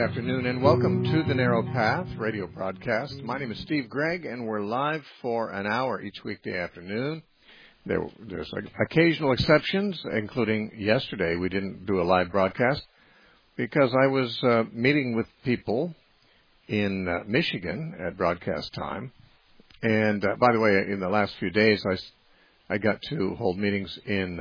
afternoon, and welcome to the Narrow Path radio broadcast. My name is Steve Gregg, and we're live for an hour each weekday afternoon. There's occasional exceptions, including yesterday. We didn't do a live broadcast because I was meeting with people in Michigan at broadcast time. And by the way, in the last few days, I got to hold meetings in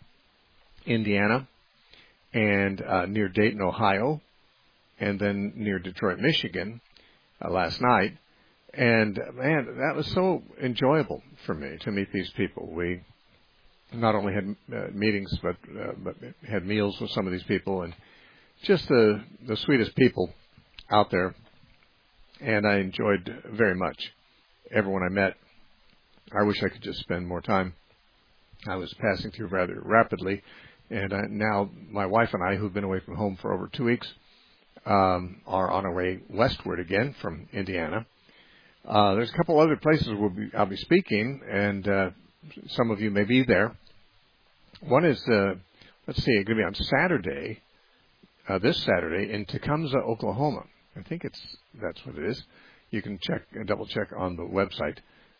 Indiana and near Dayton, Ohio, and then near Detroit, Michigan last night. And, man, that was so enjoyable for me to meet these people. We not only had meetings, but had meals with some of these people, and just the sweetest people out there. And I enjoyed very much everyone I met. I wish I could just spend more time. I was passing through rather rapidly, and now my wife and I, who've been away from home for over 2 weeks, are on our way westward again from Indiana. There's a couple other places I'll be speaking, and some of you may be there. One is, it's going to be on Saturday, this Saturday, in Tecumseh, Oklahoma. I think that's what it is. You can double check on the website.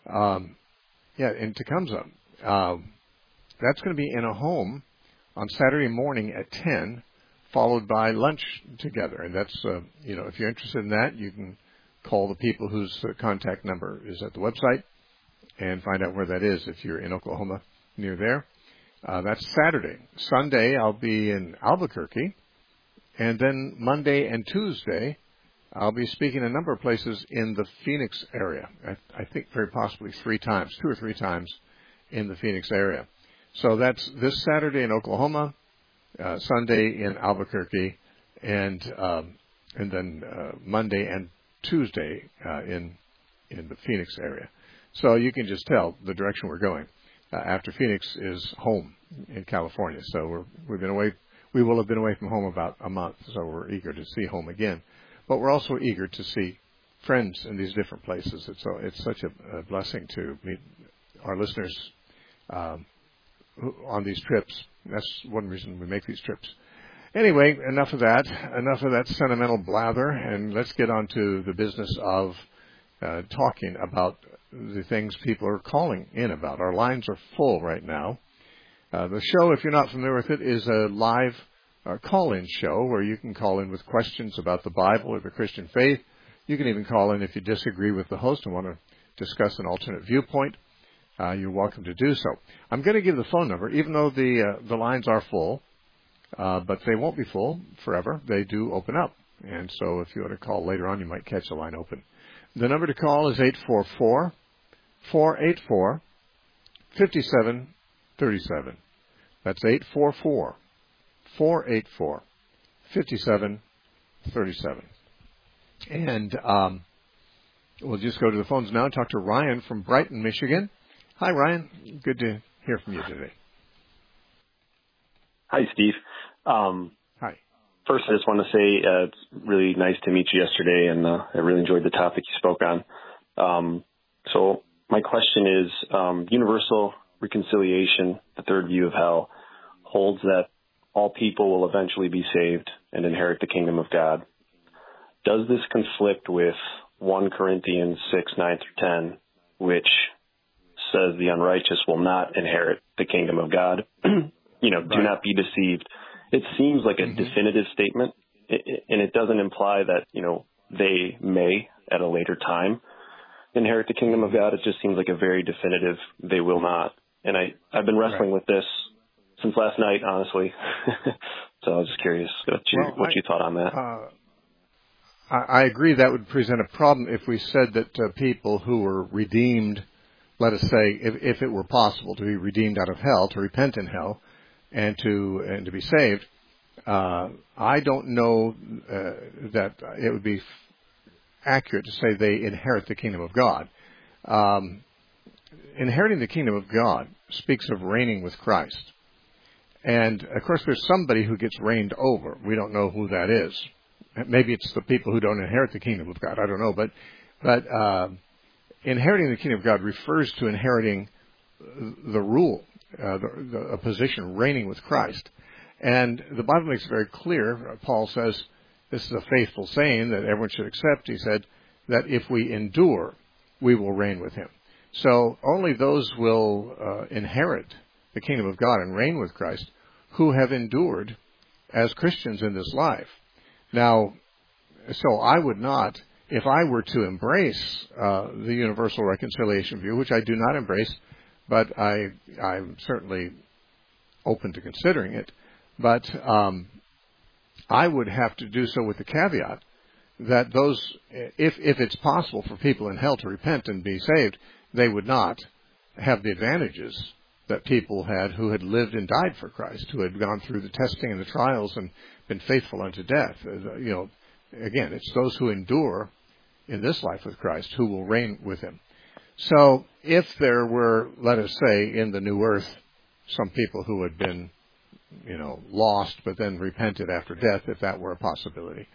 In Tecumseh. That's going to be in a home on Saturday morning at 10, followed by lunch together. And that's, if you're interested in that, you can call the people whose contact number is at the website and find out where that is if you're in Oklahoma near there. That's Saturday. Sunday, I'll be in Albuquerque. And then Monday and Tuesday, I'll be speaking a number of places in the Phoenix area. I think very possibly 2 or 3 times in the Phoenix area. So that's this Saturday in Oklahoma, Sunday in Albuquerque, and then Monday and Tuesday in the Phoenix area. So you can just tell the direction we're going. After Phoenix is home in California. So we've been away. We will have been away from home about a month. So we're eager to see home again. But we're also eager to see friends in these different places. It's such a blessing to meet our listeners on these trips. That's one reason we make these trips. Anyway, enough of that sentimental blather, and let's get on to the business of talking about the things people are calling in about. Our lines are full right now. The show, if you're not familiar with it, is a live call-in show where you can call in with questions about the Bible or the Christian faith. You can even call in if you disagree with the host and want to discuss an alternate viewpoint. You're welcome to do so. I'm going to give the phone number, even though the lines are full, but they won't be full forever. They do open up. And so if you want to call later on, you might catch the line open. The number to call is 844-484-5737. That's 844-484-5737. And we'll just go to the phones now and talk to Ryan from Brighton, Michigan. Hi, Ryan. Good to hear from you today. Hi, Steve. Hi. First, I just want to say it's really nice to meet you yesterday, and I really enjoyed the topic you spoke on. So my question is, universal reconciliation, the third view of hell, holds that all people will eventually be saved and inherit the kingdom of God. Does this conflict with 1 Corinthians 6:9-10, which says the unrighteous will not inherit the kingdom of God? Right. Do not be deceived. It seems like a definitive statement, and it doesn't imply that, they may at a later time inherit the kingdom of God. It just seems like a very definitive, they will not. And I've been wrestling with this since last night, honestly. So I was just curious what you thought on that. I agree that would present a problem if we said that people who were redeemed, let us say, if it were possible to be redeemed out of hell, to repent in hell, and to be saved. I don't know that it would be accurate to say they inherit the kingdom of God. Inheriting the kingdom of God speaks of reigning with Christ. And, of course, there's somebody who gets reigned over. We don't know who that is. Maybe it's the people who don't inherit the kingdom of God. I don't know. But inheriting the kingdom of God refers to inheriting the rule, a position reigning with Christ. And the Bible makes it very clear, Paul says, this is a faithful saying that everyone should accept. He said that if we endure, we will reign with him. So only those will inherit the kingdom of God and reign with Christ who have endured as Christians in this life. Now, so I would not, if I were to embrace the universal reconciliation view, which I do not embrace, but I'm certainly open to considering it, but I would have to do so with the caveat that those, if it's possible for people in hell to repent and be saved, they would not have the advantages that people had who had lived and died for Christ, who had gone through the testing and the trials and been faithful unto death. Again, it's those who endure in this life with Christ who will reign with him. So if there were, let us say, in the new earth, some people who had been, lost but then repented after death, if that were a possibility,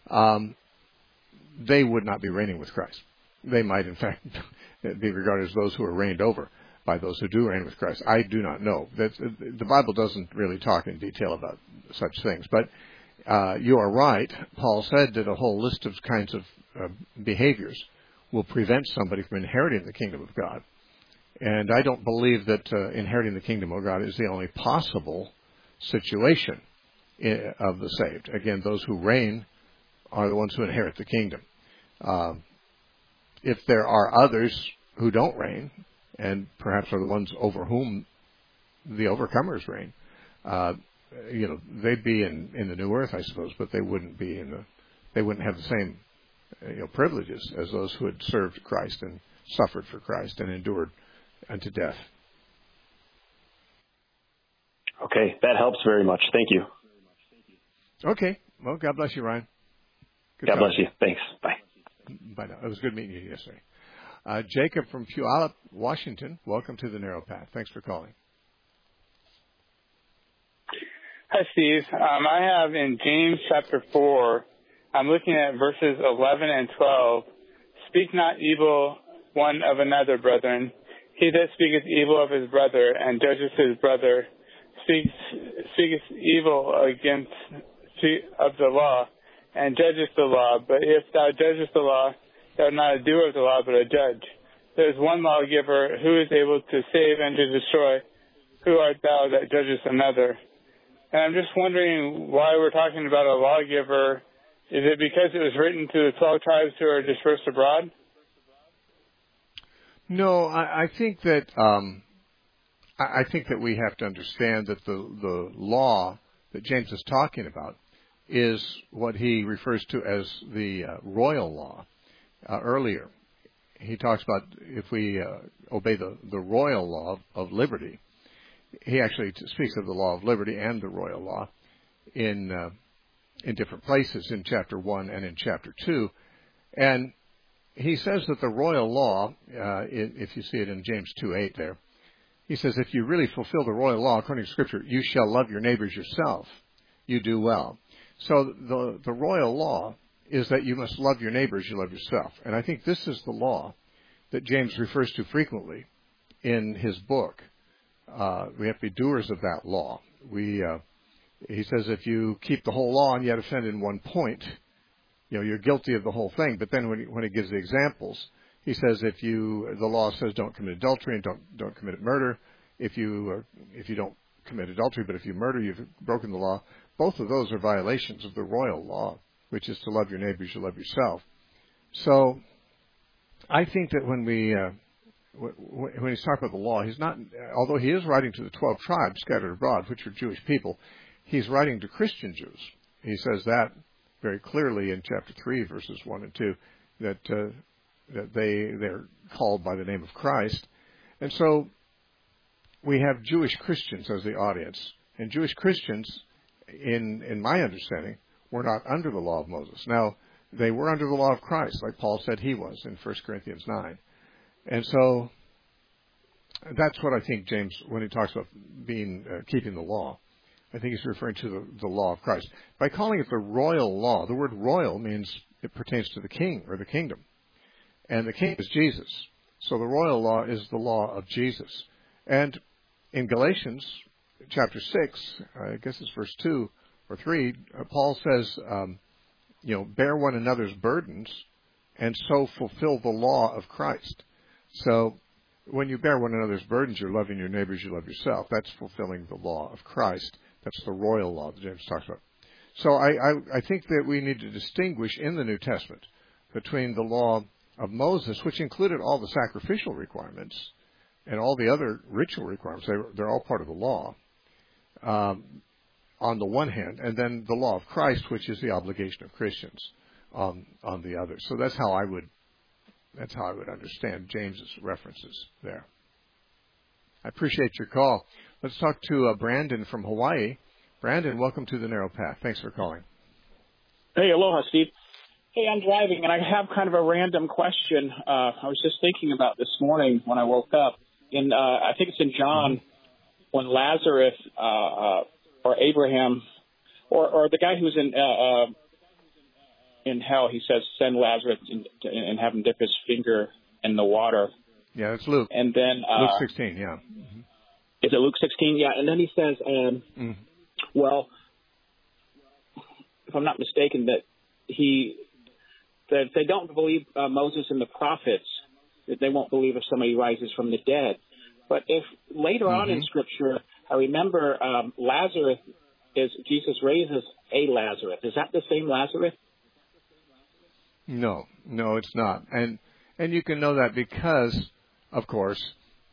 they would not be reigning with Christ. They might, in fact, be regarded as those who are reigned over by those who do reign with Christ. I do not know. The Bible doesn't really talk in detail about such things. But you are right. Paul said that a whole list of kinds of behaviors will prevent somebody from inheriting the kingdom of God. And I don't believe that inheriting the kingdom of God is the only possible situation of the saved. Again, those who reign are the ones who inherit the kingdom. If there are others who don't reign, and perhaps are the ones over whom the overcomers reign, they'd be in the new earth, I suppose, but they wouldn't be they wouldn't have the same privileges as those who had served Christ and suffered for Christ and endured unto death. Okay, that helps very much. Thank you. Okay. Well, God bless you, Ryan. God bless you. Thanks. Bye. Bye now. It was good meeting you yesterday. Jacob from Puyallup, Washington. Welcome to the Narrow Path. Thanks for calling. Hi, Steve. I have in James chapter 4, I'm looking at verses 11 and 12. Speak not evil one of another, brethren. He that speaketh evil of his brother and judges his brother speaketh evil against of the law and judgest the law. But if thou judgest the law, thou art not a doer of the law, but a judge. There is one lawgiver who is able to save and to destroy. Who art thou that judgest another? And I'm just wondering why we're talking about a lawgiver. Is it because it was written to the 12 tribes who are dispersed abroad? No, I think that we have to understand that the law that James is talking about is what he refers to as the royal law. Earlier, he talks about if we obey the royal law of liberty. He actually speaks of the law of liberty and the royal law in different places in chapter 1 and in chapter 2. And he says that the royal law, if you see it in James 2:8 there, he says, if you really fulfill the royal law according to Scripture, you shall love your neighbors yourself. You do well. So the royal law is that you must love your neighbors, you love yourself. And I think this is the law that James refers to frequently in his book. We have to be doers of that law. He says if you keep the whole law and yet offend in one point, you're guilty of the whole thing. But then when he gives the examples, he says the law says don't commit adultery and don't commit murder. If you don't commit adultery, but if you murder, you've broken the law. Both of those are violations of the royal law, which is to love your neighbors, you love yourself. So I think that when he's talking about the law, he's not, although he is writing to the 12 tribes scattered abroad, which are Jewish people, he's writing to Christian Jews. He says that very clearly in chapter 3, verses 1 and 2, that they're called by the name of Christ. And so we have Jewish Christians as the audience. And Jewish Christians, in my understanding, were not under the law of Moses. Now, they were under the law of Christ, like Paul said he was in 1 Corinthians 9. And so that's what I think James, when he talks about keeping the law, I think he's referring to the law of Christ. By calling it the royal law, the word royal means it pertains to the king or the kingdom. And the king is Jesus. So the royal law is the law of Jesus. And in Galatians chapter 6, I guess it's verse 2 or 3, Paul says bear one another's burdens and so fulfill the law of Christ. So when you bear one another's burdens, you're loving your neighbors, you love yourself. That's fulfilling the law of Christ. That's the royal law that James talks about. So I think that we need to distinguish in the New Testament between the law of Moses, which included all the sacrificial requirements and all the other ritual requirements. They're all part of the law on the one hand, and then the law of Christ, which is the obligation of Christians on the other. So that's how I would understand James's references there. I appreciate your call. Let's talk to Brandon from Hawaii. Brandon, welcome to the Narrow Path. Thanks for calling. Hey, aloha, Steve. Hey, I'm driving, and I have kind of a random question. I was just thinking about this morning when I woke up. I think it's in John, when Lazarus or Abraham or the guy who's in hell, he says, send Lazarus and have him dip his finger in the water. Yeah, that's Luke. And then Luke 16, yeah. Mm-hmm. Is it Luke 16? Yeah, and then he says, well, if I'm not mistaken, that they don't believe Moses and the prophets, that they won't believe if somebody rises from the dead. But if later on in Scripture, I remember Lazarus Jesus raises a Lazarus. Is that the same Lazarus? No, it's not. And you can know that because, of course,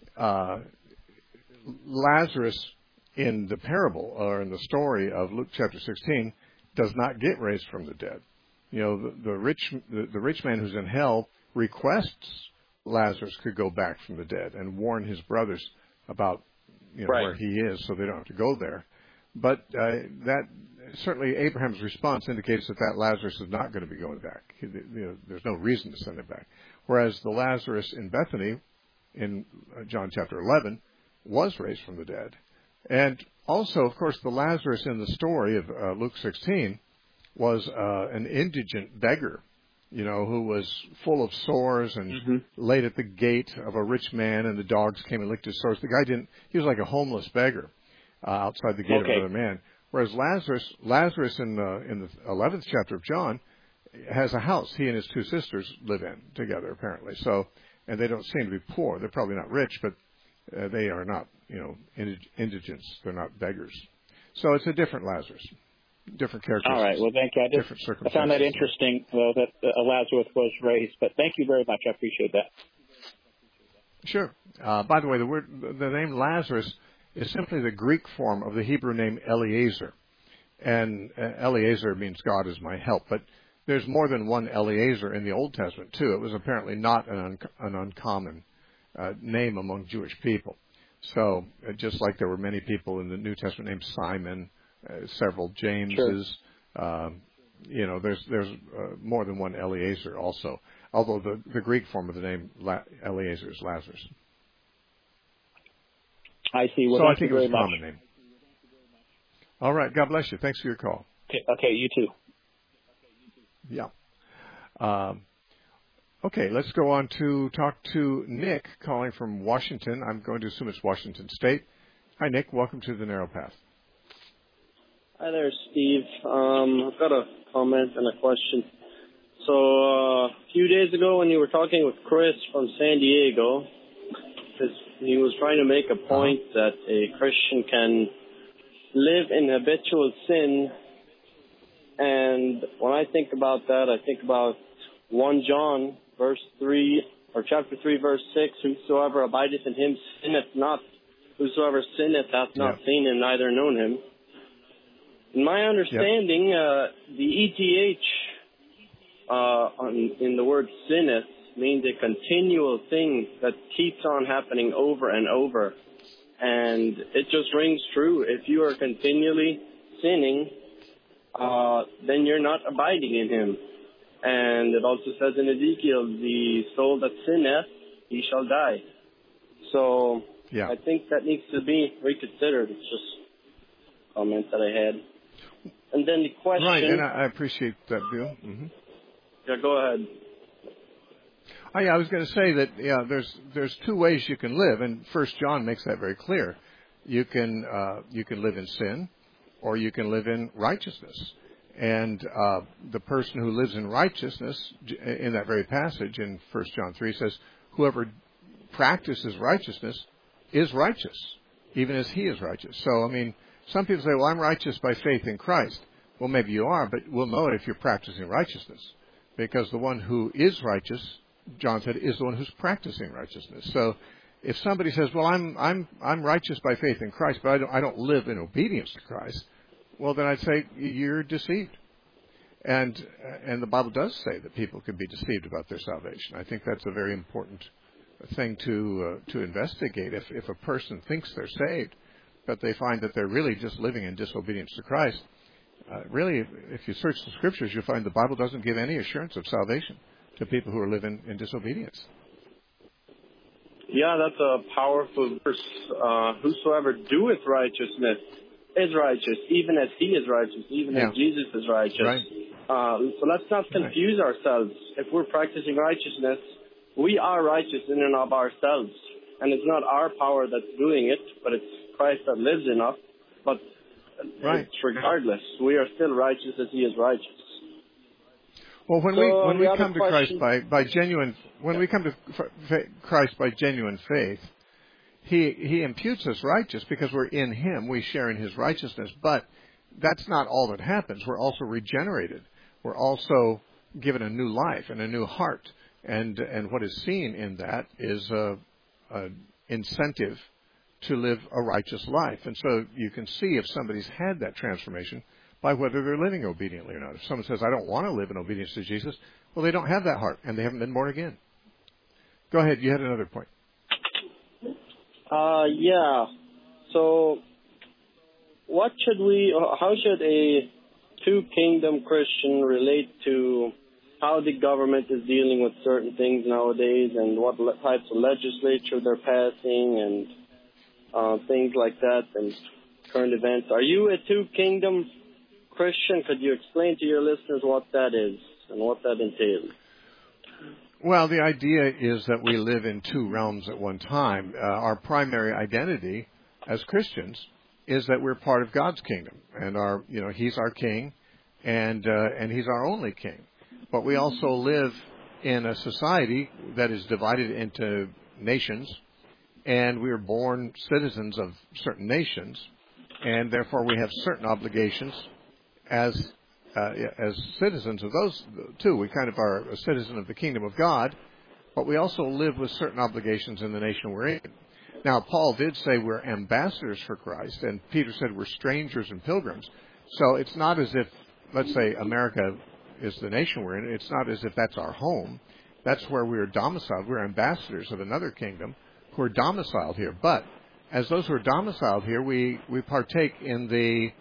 Lazarus in the parable or in the story of Luke chapter 16 does not get raised from the dead. The rich man who's in hell requests Lazarus could go back from the dead and warn his brothers about where he is, so they don't have to go there. But that certainly Abraham's response indicates that Lazarus is not going to be going back. There's no reason to send him back. Whereas the Lazarus in Bethany, in John chapter 11, was raised from the dead. And also, of course, the Lazarus in the story of Luke 16 was an indigent beggar, who was full of sores and laid at the gate of a rich man, and the dogs came and licked his sores. The guy he was like a homeless beggar outside the gate of another man. Whereas Lazarus in the 11th chapter of John has a house he and his two sisters live in together, apparently. So, and they don't seem to be poor. They're probably not rich, but they are not, indigents. They're not beggars. So it's a different Lazarus, different characteristics. All right. Well, thank you. I found that interesting, though, that Lazarus was raised. But thank you very much. I appreciate that. Sure. By the way, the name Lazarus is simply the Greek form of the Hebrew name Eliezer. And Eliezer means God is my help. But there's more than one Eliezer in the Old Testament, too. It was apparently not an uncommon name among Jewish people. So just like there were many people in the New Testament named Simon, several Jameses, there's more than one Eliezer also. Although the Greek form of the name Eliezer is Lazarus. I see. Well, so thank I think you it was very a much. common name. All right. God bless you. Thanks for your call. Okay. You too. Yeah. Okay. Let's go on to talk to Nick calling from Washington. I'm going to assume it's Washington State. Hi, Nick. Welcome to the Narrow Path. Hi there, Steve. I've got a comment and a question. So a few days ago when you were talking with Chris from San Diego, he was trying to make a point that a Christian can live in habitual sin. And when I think about that, I think about 1 John verse 3, or chapter 3, verse 6, whosoever abideth in him sinneth not. Whosoever sinneth hath not seen him, neither known him. In my understanding, the ETH in the word sinneth means a continual thing that keeps on happening over and over. And it just rings true. If you are continually sinning, then you're not abiding in him. And it also says in Ezekiel, the soul that sinneth, he shall die. So I think that needs to be reconsidered. It's just a comment that I had. And then the question... Right, and I appreciate that, Bill. Mm-hmm. Yeah, go ahead. I was going to say that there's two ways you can live, and 1 John makes that very clear. You can live in sin, or you can live in righteousness. And the person who lives in righteousness, in that very passage in 1 John 3, says, whoever practices righteousness is righteous, even as he is righteous. So, I mean, some people say, well, I'm righteous by faith in Christ. Well, maybe you are, but we'll know it if you're practicing righteousness. Because the one who is righteous, John said, is the one who's practicing righteousness. So if somebody says, well, I'm righteous by faith in Christ, but I don't live in obedience to Christ, well, then I'd say you're deceived. And the Bible does say that people can be deceived about their salvation. I think that's a very important thing to investigate. If a person thinks they're saved, but they find that they're really just living in disobedience to Christ, really, if you search the Scriptures, you'll find the Bible doesn't give any assurance of salvation to people who are living in disobedience. Yeah, that's a powerful verse. Whosoever doeth righteousness is righteous, even as he is righteous, even as Jesus is righteous. Right. So let's not confuse ourselves. If we're practicing righteousness, we are righteous in and of ourselves. And it's not our power that's doing it, but it's Christ that lives in us. But it's regardless, we are still righteous as he is righteous. Well, when we come to Christ by genuine, when we come to Christ by genuine faith, He imputes us righteous because we're in Him. We share in His righteousness. But that's not all that happens. We're also regenerated. We're also given a new life and a new heart. And what is seen in that is an incentive to live a righteous life. And so you can see if somebody's had that transformation by whether they're living obediently or not. If someone says, I don't want to live in obedience to Jesus, well, they don't have that heart and they haven't been born again. Go ahead. You had another point. Yeah. So how should a two-kingdom Christian relate to how the government is dealing with certain things nowadays and what types of legislature they're passing and things like that and current events? Are you a two-kingdom Christian? Could you explain to your listeners what that is and what that entails? Well, the idea is that we live in two realms at one time. Our primary identity as Christians is that we're part of God's kingdom, and He's our King, and He's our only King. But we also live in a society that is divided into nations, and we are born citizens of certain nations, and therefore we have certain obligations as citizens of those two. We kind of are a citizen of the kingdom of God, but we also live with certain obligations in the nation we're in. Now, Paul did say we're ambassadors for Christ, and Peter said we're strangers and pilgrims. So it's not as if, let's say, America is the nation we're in. It's not as if that's our home. That's where we're domiciled. We're ambassadors of another kingdom who are domiciled here. But as those who are domiciled here, we partake in the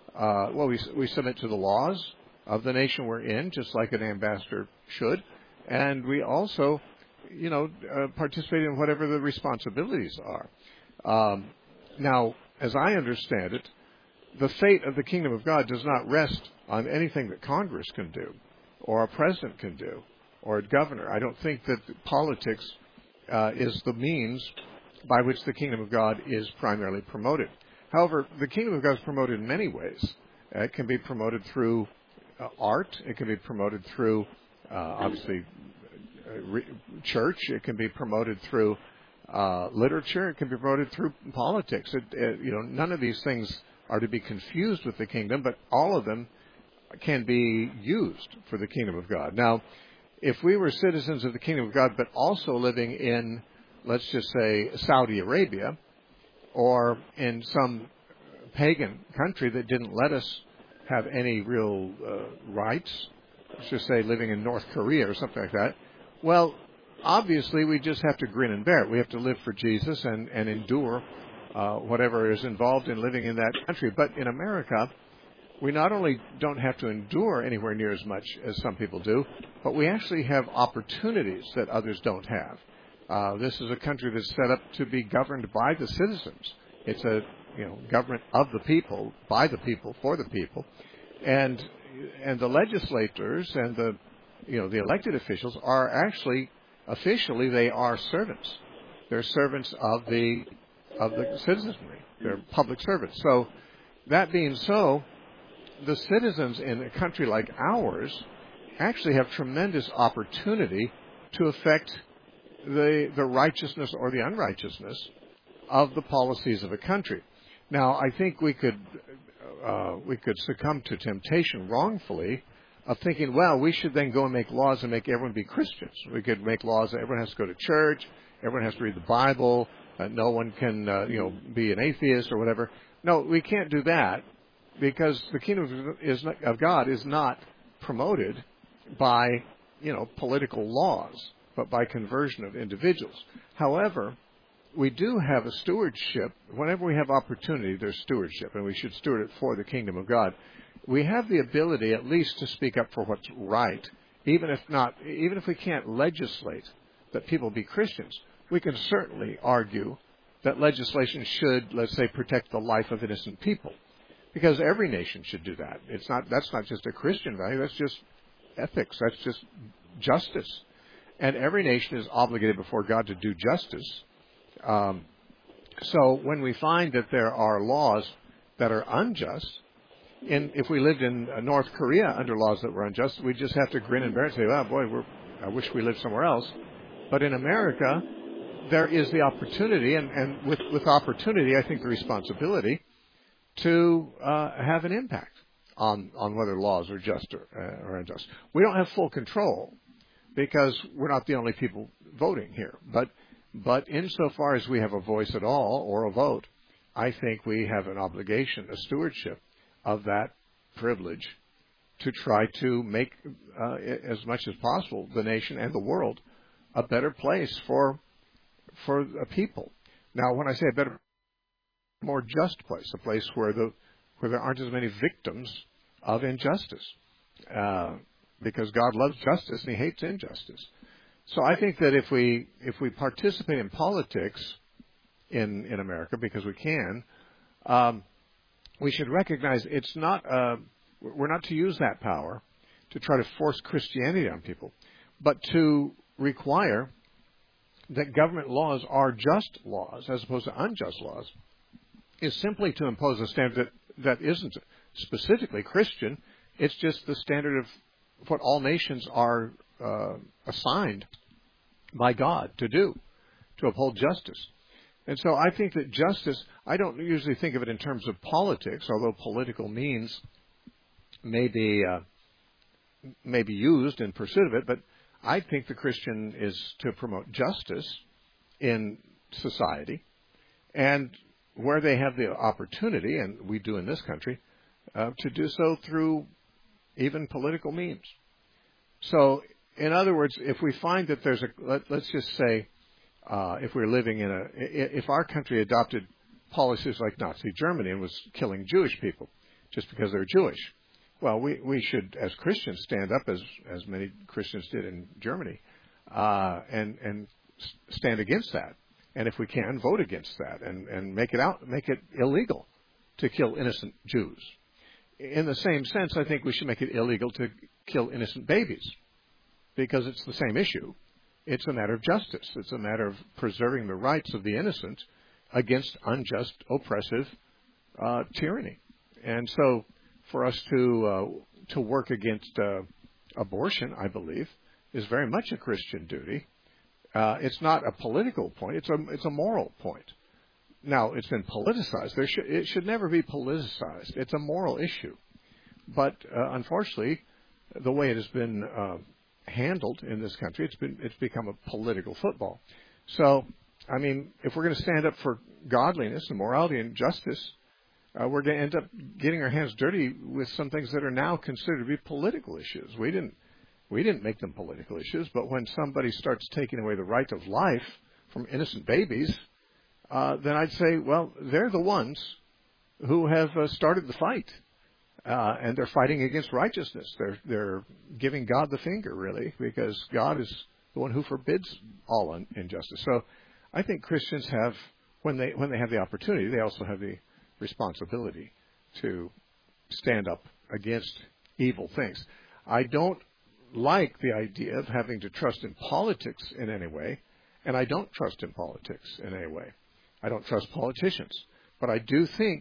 we submit to the laws of the nation we're in, just like an ambassador should, and we also, participate in whatever the responsibilities are. Now, as I understand it, the fate of the kingdom of God does not rest on anything that Congress can do, or a president can do, or a governor. I don't think that politics is the means by which the kingdom of God is primarily promoted. However, the kingdom of God is promoted in many ways. It can be promoted through art. It can be promoted through, obviously, church. It can be promoted through literature. It can be promoted through politics. None of these things are to be confused with the kingdom, but all of them can be used for the kingdom of God. Now, if we were citizens of the kingdom of God, but also living in, let's just say, Saudi Arabia, or in some pagan country that didn't let us have any real rights, let's just say living in North Korea or something like that, well, obviously we just have to grin and bear it. We have to live for Jesus and endure whatever is involved in living in that country. But in America, we not only don't have to endure anywhere near as much as some people do, but we actually have opportunities that others don't have. This is a country that's set up to be governed by the citizens. It's a government of the people, by the people, for the people, and the legislators and the elected officials are actually officially they are servants. They're servants of the citizenry. They're public servants. So that being so, the citizens in a country like ours actually have tremendous opportunity to affect the righteousness or the unrighteousness of the policies of a country. Now, I think we could succumb to temptation wrongfully of thinking, well, we should then go and make laws and make everyone be Christians. We could make laws that everyone has to go to church, everyone has to read the Bible, no one can be an atheist or whatever. No, we can't do that, because the kingdom of God is not promoted by political laws, but by conversion of individuals. However, we do have a stewardship. Whenever we have opportunity, there's stewardship, and we should steward it for the kingdom of God. We have the ability at least to speak up for what's right, even if we can't legislate that people be Christians. We can certainly argue that legislation should, let's say, protect the life of innocent people, because every nation should do that. That's not just a Christian value. That's just ethics. That's just justice. And every nation is obligated before God to do justice. So when we find that there are laws that are unjust, and if we lived in North Korea under laws that were unjust, we'd just have to grin and bear it and say, oh, boy, I wish we lived somewhere else. But in America, there is the opportunity, and with opportunity, I think the responsibility to have an impact on whether laws are just or unjust. We don't have full control because we're not the only people voting here. But insofar as we have a voice at all or a vote, I think we have an obligation, a stewardship of that privilege to try to make as much as possible the nation and the world a better place for people. Now, when I say a better, more just place, a place where there aren't as many victims of injustice, because God loves justice and He hates injustice. So I think that if we participate in politics in America, because we can, we should recognize we're not to use that power to try to force Christianity on people, but to require that government laws are just laws as opposed to unjust laws, is simply to impose a standard that isn't specifically Christian. It's just the standard of what all nations are assigned by God to do, to uphold justice. And so I think that justice, I don't usually think of it in terms of politics, although political means may be used in pursuit of it, but I think the Christian is to promote justice in society, and where they have the opportunity, and we do in this country, to do so through even political means. So, in other words, if we find that there's let's just say, if we're living if our country adopted policies like Nazi Germany and was killing Jewish people just because they're Jewish, well, we should, as Christians, stand up as many Christians did in Germany, and stand against that. And if we can, vote against that and make it illegal to kill innocent Jews. In the same sense, I think we should make it illegal to kill innocent babies, because it's the same issue. It's a matter of justice. It's a matter of preserving the rights of the innocent against unjust, oppressive tyranny. And so, for us to work against abortion, I believe, is very much a Christian duty. It's not a political point; it's a moral point. Now, it's been politicized. It should never be politicized. It's a moral issue, but unfortunately, the way it has been handled in this country, it's become a political football. So, I mean, if we're going to stand up for godliness and morality and justice, we're going to end up getting our hands dirty with some things that are now considered to be political issues. We didn't make them political issues, but when somebody starts taking away the right of life from innocent babies, then I'd say, well, they're the ones who have started the fight, and they're fighting against righteousness. They're giving God the finger, really, because God is the one who forbids all injustice. So I think Christians have, when they have the opportunity, they also have the responsibility to stand up against evil things. I don't like the idea of having to trust in politics in any way, and I don't trust in politics in any way. I don't trust politicians. But I do think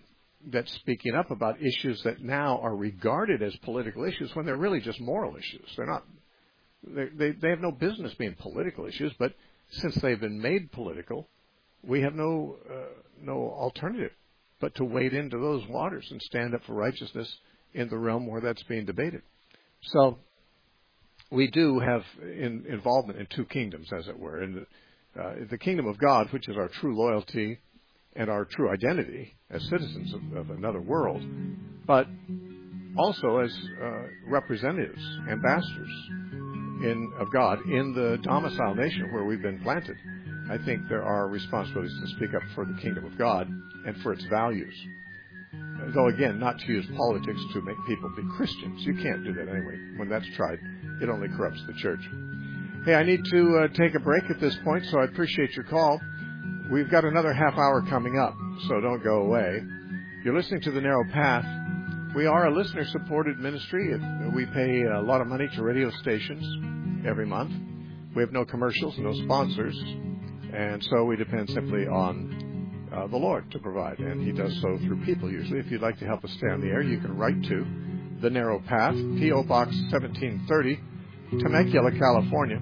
that's speaking up about issues that now are regarded as political issues when they're really just moral issues. They're not. They have no business being political issues, but since they've been made political, we have no alternative but to wade into those waters and stand up for righteousness in the realm where that's being debated. So we do have involvement in two kingdoms, as it were. In the kingdom of God, which is our true loyalty and our true identity as citizens of another world, but also as representatives, ambassadors of God in the domicile nation where we've been planted. I think there are responsibilities to speak up for the kingdom of God and for its values. Though, again, not to use politics to make people be Christians. You can't do that anyway. When that's tried, it only corrupts the church. Hey, I need to take a break at this point, so I appreciate your call. We've got another half hour coming up, so don't go away. You're listening to The Narrow Path. We are a listener-supported ministry. We pay a lot of money to radio stations every month. We have no commercials, no sponsors, and so we depend simply on the Lord to provide, and He does so through people usually. If you'd like to help us stay on the air, you can write to The Narrow Path, P.O. Box 1730, Temecula, California,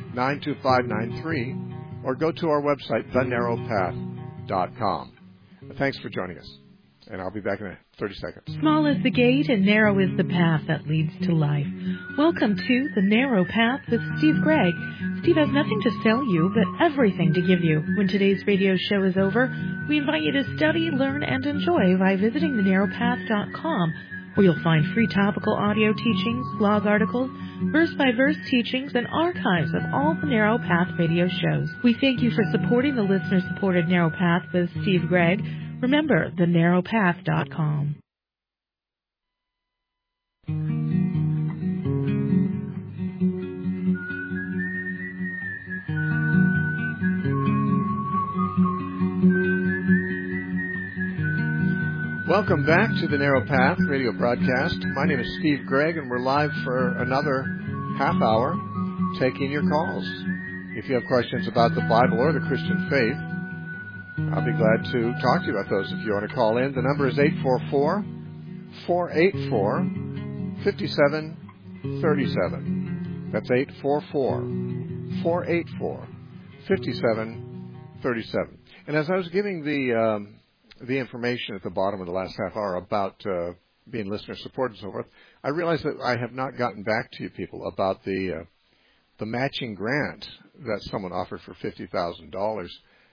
92593, or go to our website, thenarrowpath.com. Thanks for joining us, and I'll be back in 30 seconds. Small is the gate and narrow is the path that leads to life. Welcome to The Narrow Path with Steve Gregg. Steve has nothing to sell you, but everything to give you. When today's radio show is over, we invite you to study, learn, and enjoy by visiting thenarrowpath.com, where you'll find free topical audio teachings, blog articles, verse-by-verse teachings, and archives of all the Narrow Path radio shows. We thank you for supporting the listener-supported Narrow Path with Steve Gregg. Remember, thenarrowpath.com. Welcome back to the Narrow Path radio broadcast. My name is Steve Gregg, and we're live for another half hour taking your calls. If you have questions about the Bible or the Christian faith, I'll be glad to talk to you about those if you want to call in. The number is 844-484-5737. That's 844-484-5737. And as I was giving the information at the bottom of the last half hour about being listener support and so forth, I realized that I have not gotten back to you people about the matching grant that someone offered for $50,000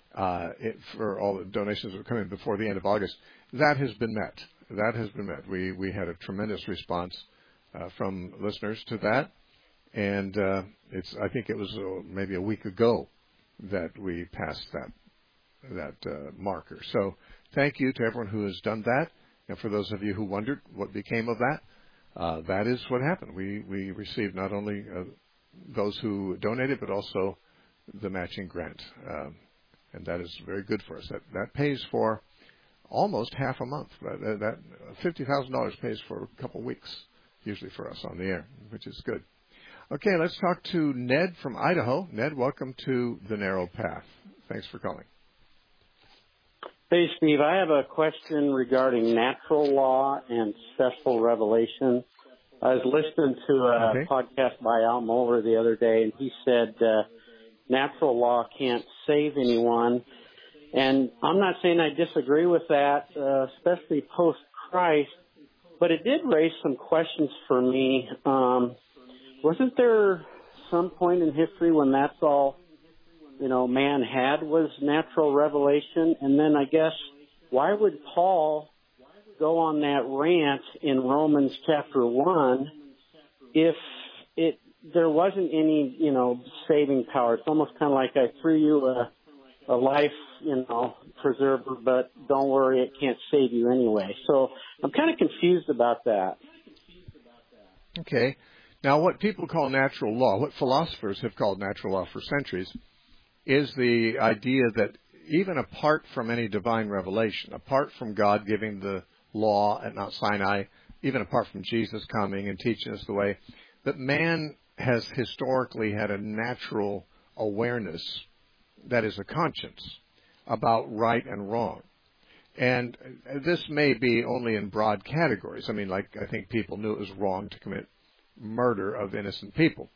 for all the donations that were coming before the end of August. That has been met. That has been met. We had a tremendous response from listeners to that, and I think it was maybe a week ago that we passed that marker. So thank you to everyone who has done that, and for those of you who wondered what became of that, that is what happened. We received not only those who donated, but also the matching grant. And that is very good for us. That pays for almost half a month. That $50,000 pays for a couple of weeks, usually for us on the air, which is good. Okay, let's talk to Ned from Idaho. Ned, welcome to The Narrow Path. Thanks for calling. Hey, Steve. I have a question regarding natural law and special revelation. I was listening to a podcast by Al Mohler the other day, and he said natural law can't save anyone. And I'm not saying I disagree with that, especially post-Christ, but it did raise some questions for me. Wasn't there some point in history when that's all, man had was natural revelation? And then I guess, why would Paul go on that rant in Romans chapter 1 if there wasn't any, saving power? It's almost kind of like I threw you a life, preserver, but don't worry, it can't save you anyway. So I'm kind of confused about that. Okay. Now, what people call natural law, what philosophers have called natural law for centuries, is the idea that even apart from any divine revelation, apart from God giving the law at Mount Sinai, even apart from Jesus coming and teaching us the way, that man has historically had a natural awareness that is a conscience about right and wrong. And this may be only in broad categories. I mean, like, I think people knew it was wrong to commit murder of innocent people.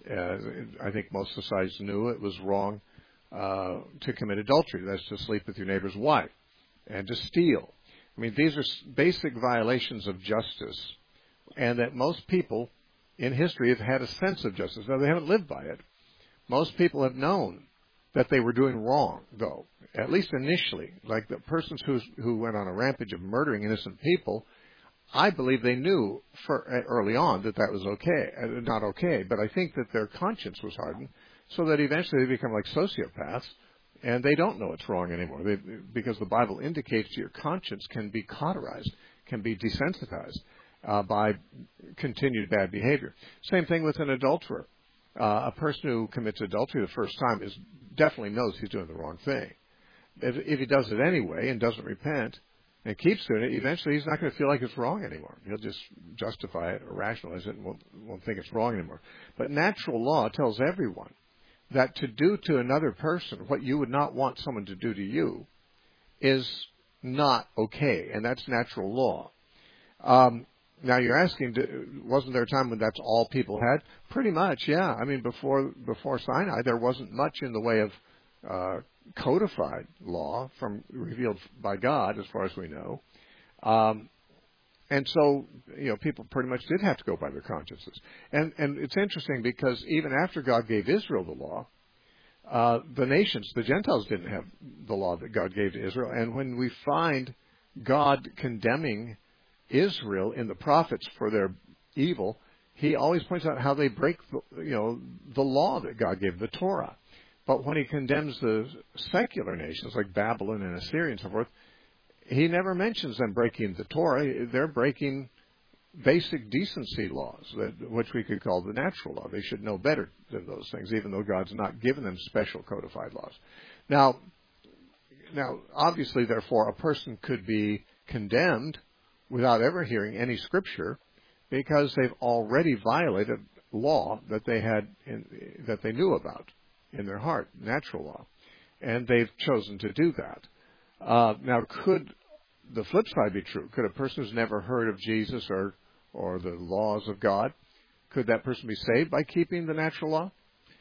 I think most societies knew it was wrong to commit adultery. That's to sleep with your neighbor's wife and to steal. I mean, these are basic violations of justice, and that most people in history have had a sense of justice. Now, they haven't lived by it. Most people have known that they were doing wrong, though, at least initially. Like the persons who went on a rampage of murdering innocent people, I believe they knew early on that was okay, not okay, but I think that their conscience was hardened so that eventually they become like sociopaths, and they don't know it's wrong anymore because the Bible indicates your conscience can be cauterized, can be desensitized by continued bad behavior. Same thing with an adulterer. A person who commits adultery the first time definitely knows he's doing the wrong thing. If he does it anyway and doesn't repent and keeps doing it, eventually he's not going to feel like it's wrong anymore. He'll just justify it or rationalize it and won't think it's wrong anymore. But natural law tells everyone that to do to another person what you would not want someone to do to you is not okay, and that's natural law. Now you're asking, wasn't there a time when that's all people had? Pretty much, yeah. I mean, before Sinai, there wasn't much in the way of codified law revealed by God, as far as we know. And so, people pretty much did have to go by their consciences. And it's interesting because even after God gave Israel the law, the nations, the Gentiles, didn't have the law that God gave to Israel. And when we find God condemning Israel in the prophets for their evil, he always points out how they break the law that God gave, the Torah. But when he condemns the secular nations like Babylon and Assyria and so forth, he never mentions them breaking the Torah. They're breaking basic decency laws, which we could call the natural law. They should know better than those things, even though God's not given them special codified laws. Now, obviously, therefore, a person could be condemned without ever hearing any scripture because they've already violated law that that they knew about in their heart, natural law, and they've chosen to do that. Now, could the flip side be true? Could a person who's never heard of Jesus or the laws of God, could that person be saved by keeping the natural law?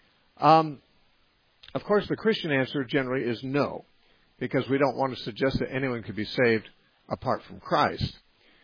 Of course, the Christian answer generally is no, because we don't want to suggest that anyone could be saved apart from Christ.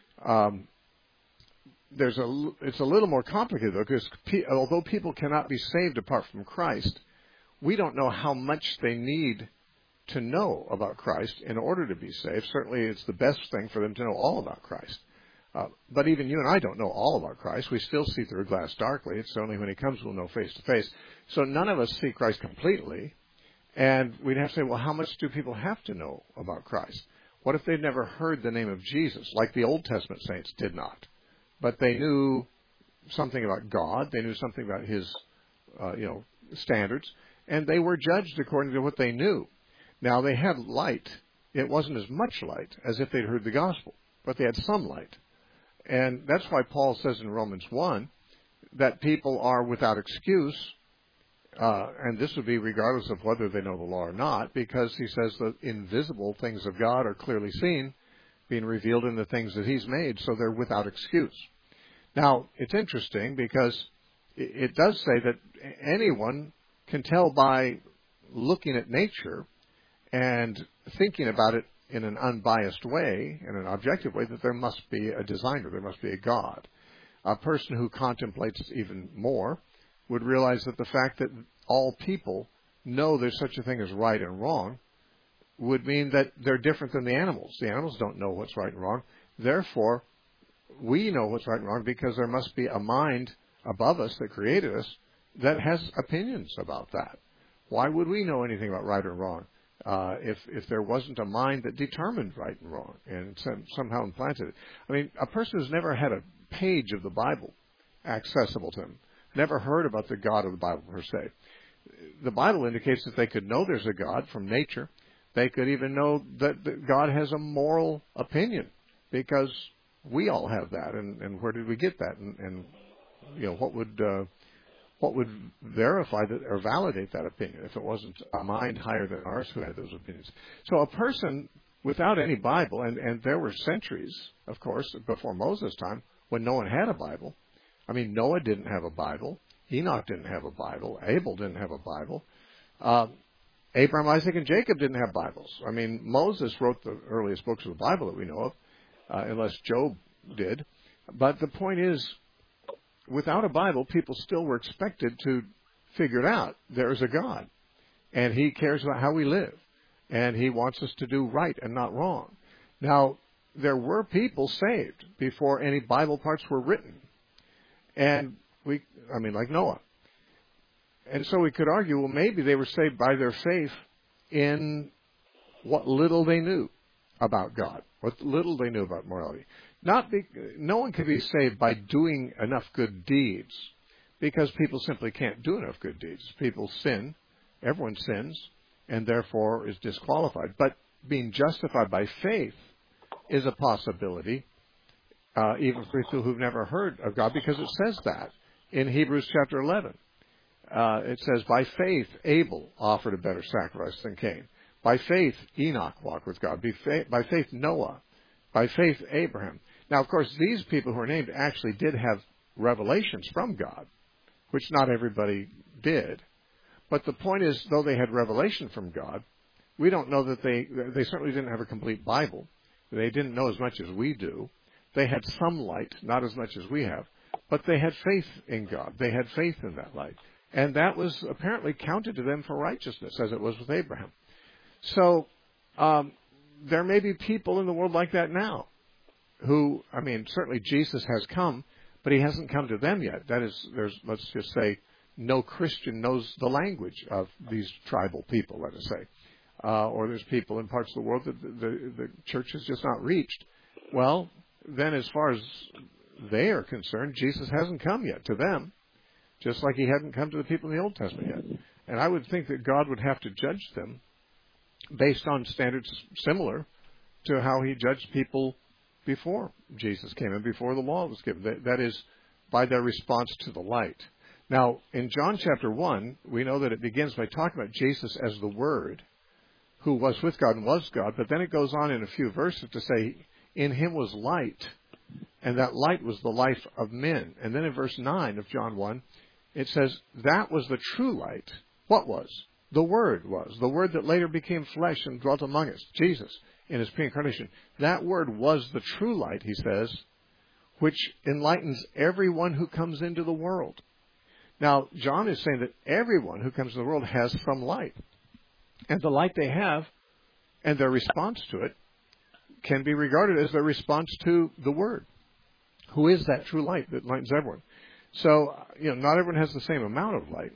It's a little more complicated, though, because although people cannot be saved apart from Christ, we don't know how much they need to know about Christ in order to be saved. Certainly, it's the best thing for them to know all about Christ. But even you and I don't know all about Christ. We still see through a glass darkly. It's only when he comes we'll know face to face. So none of us see Christ completely. And we'd have to say, well, how much do people have to know about Christ? What if they'd never heard the name of Jesus, like the Old Testament saints did not? But they knew something about God. They knew something about his, standards. And they were judged according to what they knew. Now, they had light. It wasn't as much light as if they'd heard the gospel, but they had some light. And that's why Paul says in Romans 1 that people are without excuse, and this would be regardless of whether they know the law or not, because he says the invisible things of God are clearly seen, being revealed in the things that he's made, so they're without excuse. Now, it's interesting because it does say that anyone can tell by looking at nature and thinking about it in an unbiased way, in an objective way, that there must be a designer, there must be a God. A person who contemplates even more would realize that the fact that all people know there's such a thing as right and wrong would mean that they're different than the animals. The animals don't know what's right and wrong. Therefore, we know what's right and wrong because there must be a mind above us that created us that has opinions about that. Why would we know anything about right or wrong if there wasn't a mind that determined right and wrong and somehow implanted it? I mean, a person who's never had a page of the Bible accessible to him, never heard about the God of the Bible per se. The Bible indicates that they could know there's a God from nature. They could even know that God has a moral opinion because we all have that. And where did we get that? And what would verify that or validate that opinion if it wasn't a mind higher than ours who had those opinions? So a person without any Bible, and there were centuries, of course, before Moses' time, when no one had a Bible. I mean, Noah didn't have a Bible. Enoch didn't have a Bible. Abel didn't have a Bible. Abraham, Isaac, and Jacob didn't have Bibles. I mean, Moses wrote the earliest books of the Bible that we know of, unless Job did. But the point is, without a Bible, people still were expected to figure it out. There is a God, and He cares about how we live, and He wants us to do right and not wrong. Now, there were people saved before any Bible parts were written, and like Noah. And so we could argue, well, maybe they were saved by their faith in what little they knew about God, what little they knew about morality. No one can be saved by doing enough good deeds, because people simply can't do enough good deeds. People sin, everyone sins, and therefore is disqualified. But being justified by faith is a possibility, even for people who've never heard of God, because it says that in Hebrews chapter 11. It says, by faith, Abel offered a better sacrifice than Cain. By faith, Enoch walked with God. By faith, Noah. By faith, Abraham. Now, of course, these people who are named actually did have revelations from God, which not everybody did. But the point is, though they had revelation from God, we don't know that they certainly didn't have a complete Bible. They didn't know as much as we do. They had some light, not as much as we have. But they had faith in God. They had faith in that light. And that was apparently counted to them for righteousness, as it was with Abraham. So there may be people in the world like that now who, certainly Jesus has come, but He hasn't come to them yet. That is, let's just say, no Christian knows the language of these tribal people, let us say. Or there's people in parts of the world that the church has just not reached. Well, then as far as they are concerned, Jesus hasn't come yet to them, just like He hadn't come to the people in the Old Testament yet. And I would think that God would have to judge them based on standards similar to how He judged people before Jesus came and before the law was given. That is, by their response to the light. Now, in John chapter 1, we know that it begins by talking about Jesus as the Word, who was with God and was God, but then it goes on in a few verses to say, in Him was light, and that light was the life of men. And then in verse 9 of John 1, it says, that was the true light. What was? The Word was. The Word that later became flesh and dwelt among us, Jesus, in His pre-incarnation. That Word was the true light, He says, which enlightens everyone who comes into the world. Now, John is saying that everyone who comes to the world has some light. And the light they have and their response to it can be regarded as their response to the Word, who is that true light that enlightens everyone. So, not everyone has the same amount of light,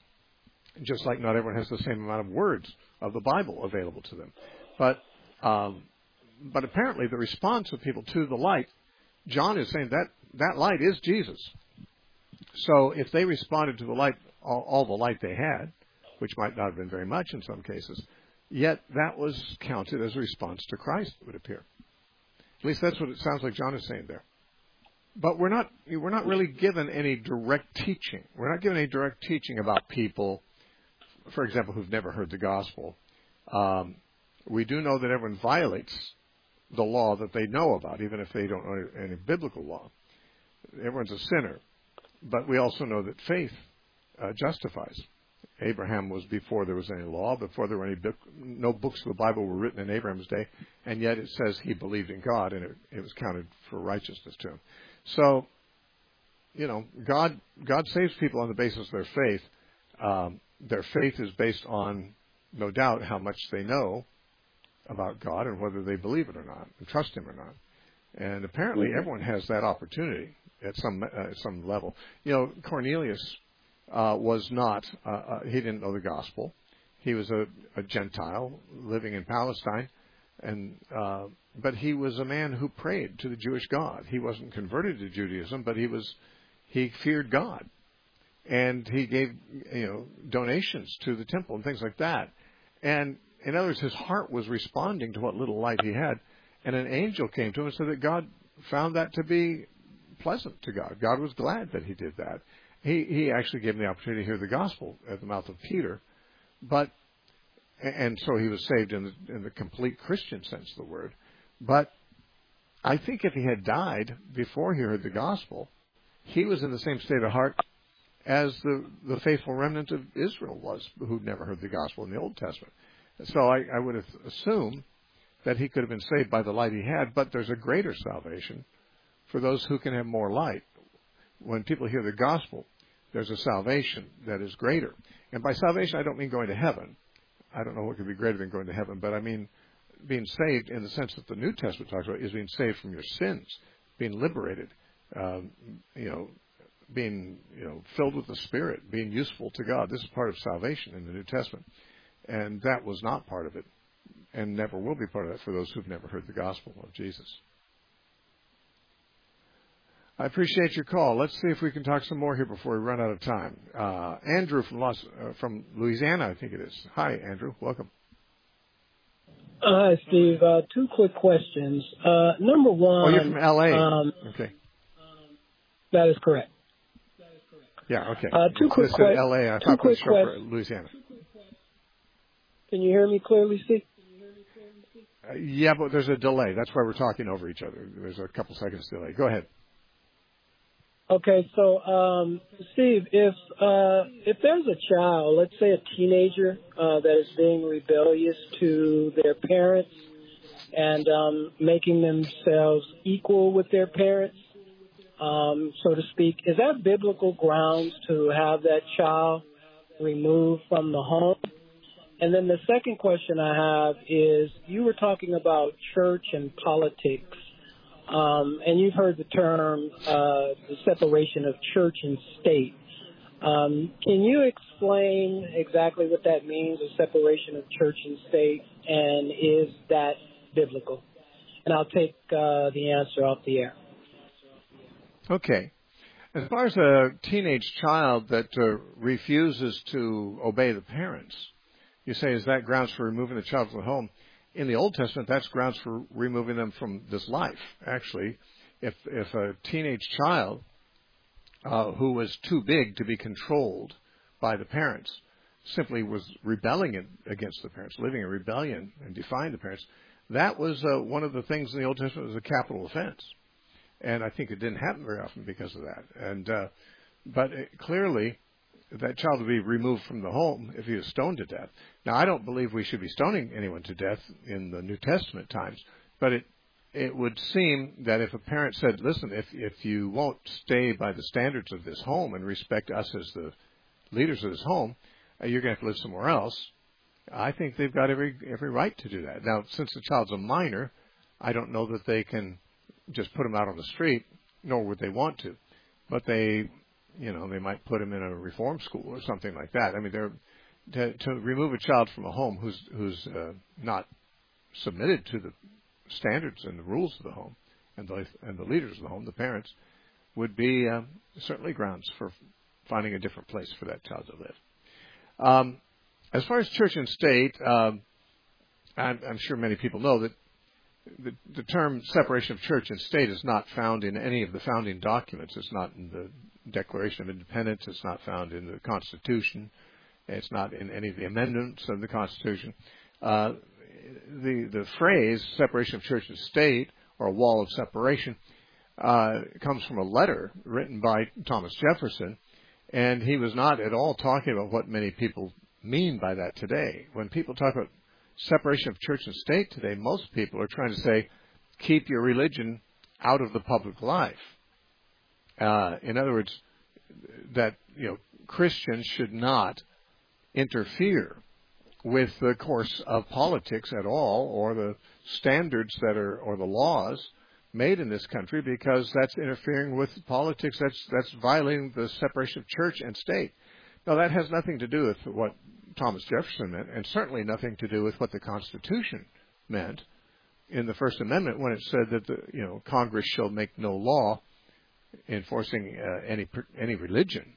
just like not everyone has the same amount of words of the Bible available to them. But apparently the response of people to the light, John is saying that light is Jesus. So if they responded to the light, all the light they had, which might not have been very much in some cases, yet that was counted as a response to Christ, it would appear. At least that's what it sounds like John is saying there. But we're not really given any direct teaching. We're not given any direct teaching about people, for example, who've never heard the gospel. We do know that everyone violates the law that they know about, even if they don't know any biblical law. Everyone's a sinner. But we also know that faith justifies. Abraham was before there was any law, before there were no books of the Bible were written in Abraham's day, and yet it says he believed in God, and it was counted for righteousness to him. So, God saves people on the basis of their faith. Their faith is based on, no doubt, how much they know about God and whether they believe it or not, and trust Him or not. And apparently everyone has that opportunity at some level. Cornelius was not, he didn't know the gospel. He was a Gentile living in Palestine, but he was a man who prayed to the Jewish God. He wasn't converted to Judaism, but he feared God. And he gave, donations to the temple and things like that. And in other words, his heart was responding to what little light he had. And an angel came to him and said that God found that to be pleasant to God. God was glad that he did that. He actually gave him the opportunity to hear the gospel at the mouth of Peter. But and so he was saved in the complete Christian sense of the word. But I think if he had died before he heard the gospel, he was in the same state of heart as the faithful remnant of Israel was, who'd never heard the gospel in the Old Testament. So I would assume that he could have been saved by the light he had, but there's a greater salvation for those who can have more light. When people hear the gospel, there's a salvation that is greater. And by salvation, I don't mean going to heaven. I don't know what could be greater than going to heaven, but I mean being saved in the sense that the New Testament talks about is being saved from your sins, being liberated, being filled with the Spirit, being useful to God. This is part of salvation in the New Testament. And that was not part of it, and never will be part of it for those who've never heard the gospel of Jesus. I appreciate your call. Let's see if we can talk some more here before we run out of time. Andrew from Louisiana, I think it is. Hi, Andrew. Welcome. Hi, Steve. Two quick questions. Number one. Oh, you're from L.A. Okay. That is correct. Yeah. Okay. Two quick questions. L.A. I thought it was for Louisiana. Can you hear me clearly, Steve? Yeah, but there's a delay. That's why we're talking over each other. There's a couple seconds delay. Go ahead. Okay, so Steve, if there's a child, let's say a teenager that is being rebellious to their parents and making themselves equal with their parents, so to speak, is that biblical grounds to have that child removed from the home? And then the second question I have is, you were talking about church and politics. And you've heard the term the separation of church and state. Can you explain exactly what that means, the separation of church and state, and is that biblical? And I'll take the answer off the air. Okay. As far as a teenage child that refuses to obey the parents, you say, is that grounds for removing the child from the home? In the Old Testament, that's grounds for removing them from this life. Actually, if a teenage child who was too big to be controlled by the parents simply was rebelling against the parents, living in rebellion and defying the parents, that was one of the things in the Old Testament was a capital offense. And I think it didn't happen very often because of that. And but clearly, that child would be removed from the home if he was stoned to death. Now, I don't believe we should be stoning anyone to death in the New Testament times, but it would seem that if a parent said, listen, if you won't stay by the standards of this home and respect us as the leaders of this home, you're going to have to live somewhere else. I think they've got every right to do that. Now, since the child's a minor, I don't know that they can just put him out on the street, nor would they want to. But they might put him in a reform school or something like that. I mean, to remove a child from a home who's not submitted to the standards and the rules of the home and the leaders of the home, the parents, would be certainly grounds for finding a different place for that child to live. As far as church and state, I'm sure many people know that the term separation of church and state is not found in any of the founding documents. It's not in the Declaration of Independence. It's not found in the Constitution. It's not in any of the amendments of the Constitution. The phrase separation of church and state, or a wall of separation, comes from a letter written by Thomas Jefferson, and he was not at all talking about what many people mean by that today. When people talk about separation of church and state today, most people are trying to say, keep your religion out of the public life. In other words, that Christians should not interfere with the course of politics at all, or the standards or the laws made in this country, because that's interfering with politics. That's violating the separation of church and state. Now, that has nothing to do with what Thomas Jefferson meant, and certainly nothing to do with what the Constitution meant in the First Amendment when it said that Congress shall make no law enforcing any religion.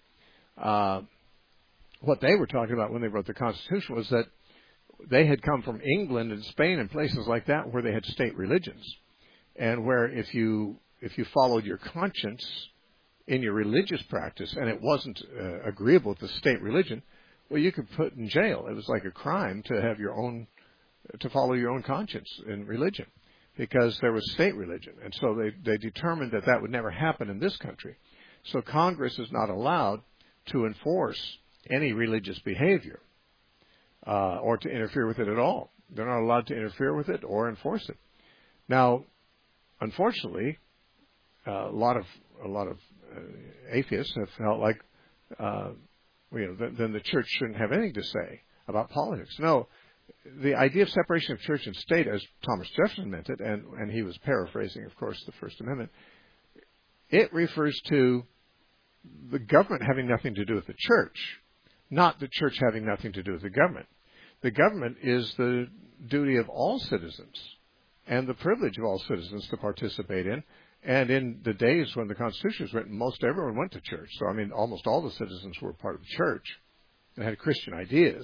What they were talking about when they wrote the Constitution was that they had come from England and Spain and places like that where they had state religions, and where if you followed your conscience in your religious practice and it wasn't agreeable with the state religion, well, you could put in jail. It was like a crime to have to follow your own conscience in religion, because there was state religion. And so they determined that would never happen in this country. So Congress is not allowed to enforce any religious behavior or to interfere with it at all. They're not allowed to interfere with it or enforce it. Now, unfortunately, a lot of atheists have felt like then the church shouldn't have anything to say about politics. No, the idea of separation of church and state, as Thomas Jefferson meant it, and he was paraphrasing, of course, the First Amendment, it refers to the government having nothing to do with the church, not the church having nothing to do with the government. The government is the duty of all citizens and the privilege of all citizens to participate in. And in the days when the Constitution was written, most everyone went to church. So, almost all the citizens were part of the church and had Christian ideas.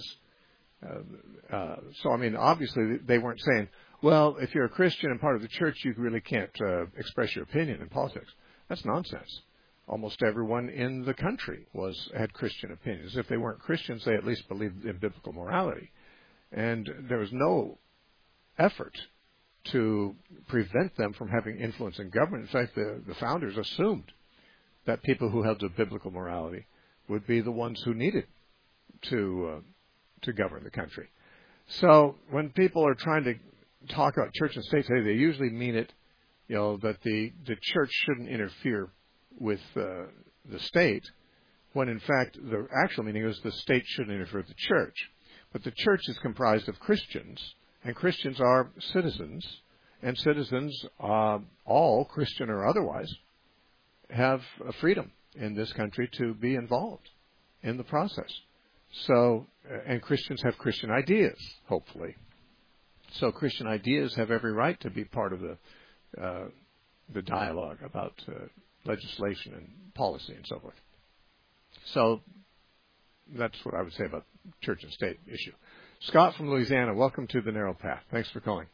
Obviously, they weren't saying, well, if you're a Christian and part of the church, you really can't express your opinion in politics. That's nonsense. Almost everyone in the country had Christian opinions. If they weren't Christians, they at least believed in biblical morality. And there was no effort to prevent them from having influence in government. In fact, the founders assumed that people who held to biblical morality would be the ones who needed to govern the country. So when people are trying to talk about church and state today, they usually mean it, that the church shouldn't interfere with the state, when in fact the actual meaning is the state shouldn't interfere with the church. But the church is comprised of Christians, and Christians are citizens, and citizens, all Christian or otherwise, have a freedom in this country to be involved in the process. So, and Christians have Christian ideas, hopefully. So Christian ideas have every right to be part of the dialogue about legislation and policy and so forth. So that's what I would say about church and state issue. Scott from Louisiana, welcome to The Narrow Path. Thanks for calling.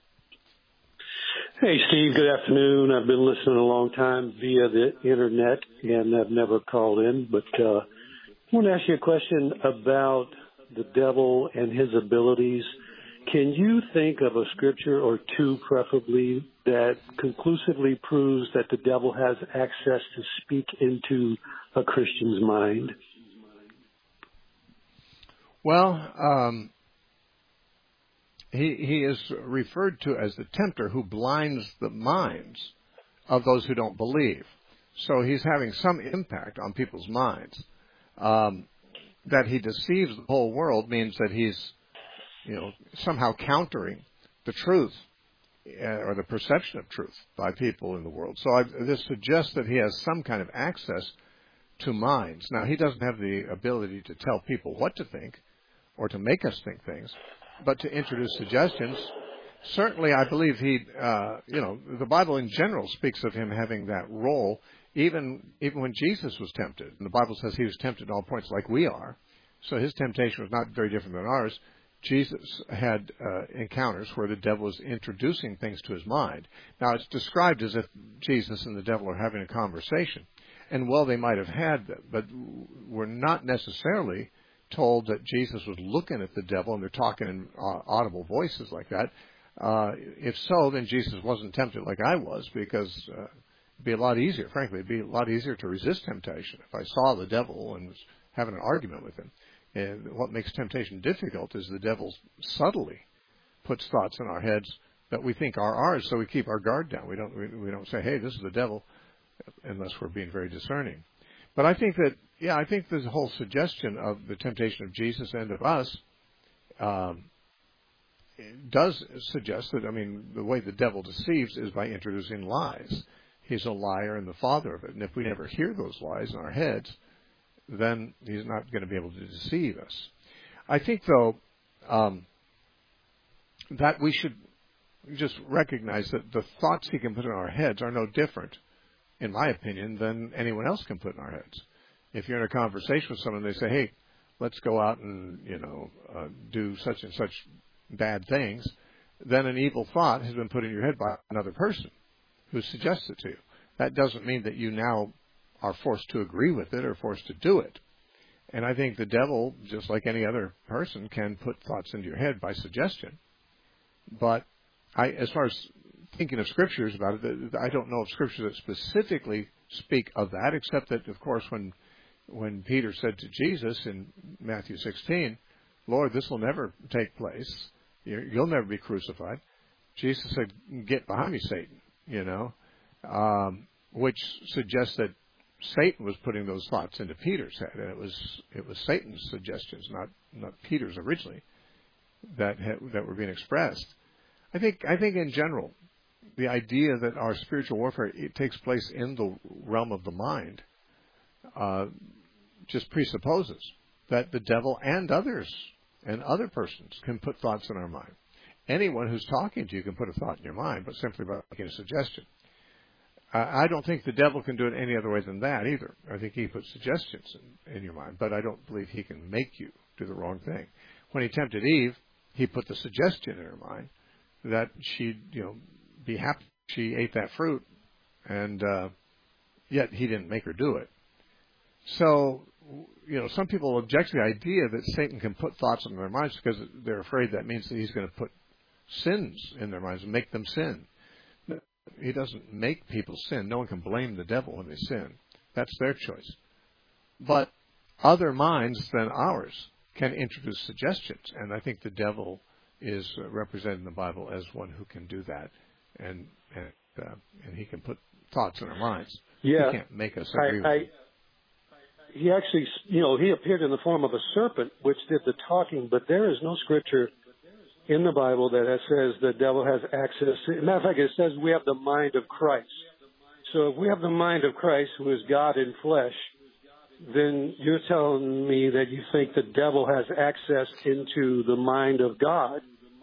Hey, Steve. Good afternoon. I've been listening a long time via the internet, and I've never called in. But I want to ask you a question about the devil and his abilities. Can you think of a scripture or two, preferably, that conclusively proves that the devil has access to speak into a Christian's mind? Well, he is referred to as the tempter who blinds the minds of those who don't believe. So he's having some impact on people's minds. That he deceives the whole world means that he's, somehow countering the truth or the perception of truth by people in the world. So this suggests that he has some kind of access to minds. Now, he doesn't have the ability to tell people what to think or to make us think things, but to introduce suggestions. Certainly, I believe the Bible in general speaks of him having that role, even when Jesus was tempted. And the Bible says he was tempted at all points like we are. So his temptation was not very different than ours. Jesus had encounters where the devil was introducing things to his mind. Now, it's described as if Jesus and the devil are having a conversation. And, well, they might have had that, but we're not necessarily told that Jesus was looking at the devil and they're talking in audible voices like that. If so, then Jesus wasn't tempted like I was, because it'd be a lot easier, frankly, it'd be a lot easier to resist temptation if I saw the devil and was having an argument with him. And what makes temptation difficult is the devil subtly puts thoughts in our heads that we think are ours, so we keep our guard down. We don't say, hey, this is the devil, unless we're being very discerning. But I think the whole suggestion of the temptation of Jesus and of us does suggest that, the way the devil deceives is by introducing lies. He's a liar and the father of it. And if we never hear those lies in our heads, then he's not going to be able to deceive us. I think, though, that we should just recognize that the thoughts he can put in our heads are no different, in my opinion, than anyone else can put in our heads. If you're in a conversation with someone, they say, hey, let's go out and, do such and such bad things, then an evil thought has been put in your head by another person who suggests it to you. That doesn't mean that you now are forced to agree with it or forced to do it. And I think the devil, just like any other person, can put thoughts into your head by suggestion. But as far as thinking of scriptures about it, I don't know of scriptures that specifically speak of that, except that, of course, when Peter said to Jesus in Matthew 16, Lord, this will never take place. You'll never be crucified. Jesus said, get behind me, Satan, which suggests that Satan was putting those thoughts into Peter's head, and it was Satan's suggestions, not Peter's originally, that were being expressed. I think in general, the idea that our spiritual warfare takes place in the realm of the mind just presupposes that the devil and others and other persons can put thoughts in our mind. Anyone who's talking to you can put a thought in your mind, but simply by making a suggestion. I don't think the devil can do it any other way than that either. I think he puts suggestions in your mind, but I don't believe he can make you do the wrong thing. When he tempted Eve, he put the suggestion in her mind that she'd be happy she ate that fruit, and yet he didn't make her do it. So, some people object to the idea that Satan can put thoughts in their minds because they're afraid that means that he's going to put sins in their minds and make them sin. He doesn't make people sin. No one can blame the devil when they sin. That's their choice. But other minds than ours can introduce suggestions, and I think the devil is represented in the Bible as one who can do that, and he can put thoughts in our minds. Yeah, he can't make us agree with him. He actually, he appeared in the form of a serpent, which did the talking, but there is no scripture in the Bible that says the devil has access. As a matter of fact, it says we have the mind of Christ. So if we have the mind of Christ, who is God in flesh, then you're telling me that you think the devil has access into the mind of God.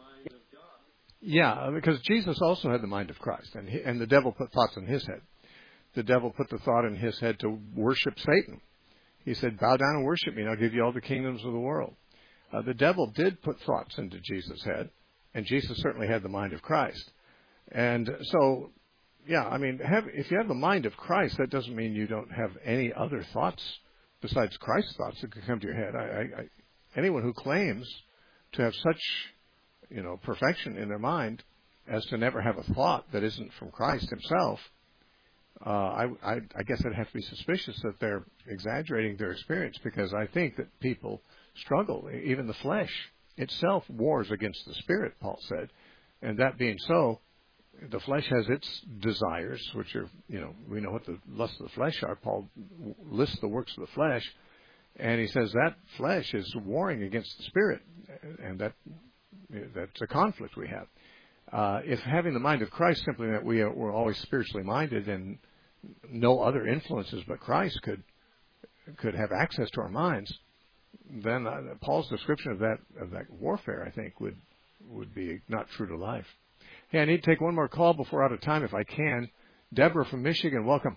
Yeah, because Jesus also had the mind of Christ, and the devil put thoughts in his head. The devil put the thought in his head to worship Satan. He said, bow down and worship me, and I'll give you all the kingdoms of the world. The devil did put thoughts into Jesus' head, and Jesus certainly had the mind of Christ. And so, yeah, I mean, if you have the mind of Christ, that doesn't mean you don't have any other thoughts besides Christ's thoughts that could come to your head. Anyone who claims to have such, perfection in their mind as to never have a thought that isn't from Christ himself, I guess I'd have to be suspicious that they're exaggerating their experience, because I think that people struggle. Even the flesh itself wars against the spirit, Paul said. And that being so, the flesh has its desires, which are, we know what the lusts of the flesh are. Paul lists the works of the flesh, and he says that flesh is warring against the spirit, and that's a conflict we have. If having the mind of Christ simply meant we're always spiritually minded and no other influences but Christ could have access to our minds, then Paul's description of that warfare, I think, would be not true to life. Hey, I need to take one more call before we're out of time, if I can. Deborah from Michigan, welcome.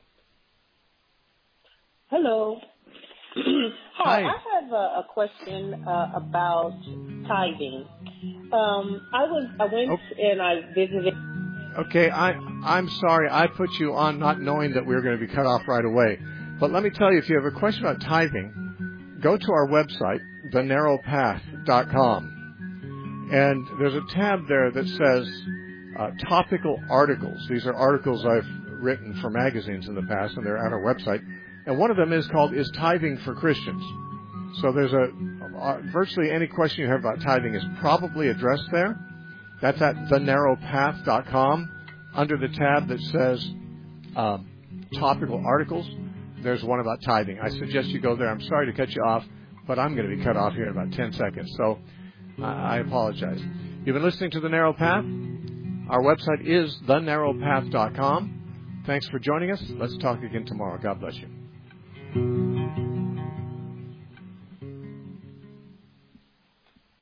Hello. Hi. I have a question about tithing. I went and I visited. Okay, I'm sorry. I put you on not knowing that we were going to be cut off right away. But let me tell you, if you have a question about tithing, go to our website, thenarrowpath.com. And there's a tab there that says topical articles. These are articles I've written for magazines in the past, and they're on our website. And one of them is called Is Tithing for Christians? So there's virtually any question you have about tithing is probably addressed there. That's at thenarrowpath.com. Under the tab that says topical articles, there's one about tithing. I suggest you go there. I'm sorry to cut you off, but I'm going to be cut off here in about 10 seconds. So I apologize. You've been listening to The Narrow Path. Our website is thenarrowpath.com. Thanks for joining us. Let's talk again tomorrow. God bless you.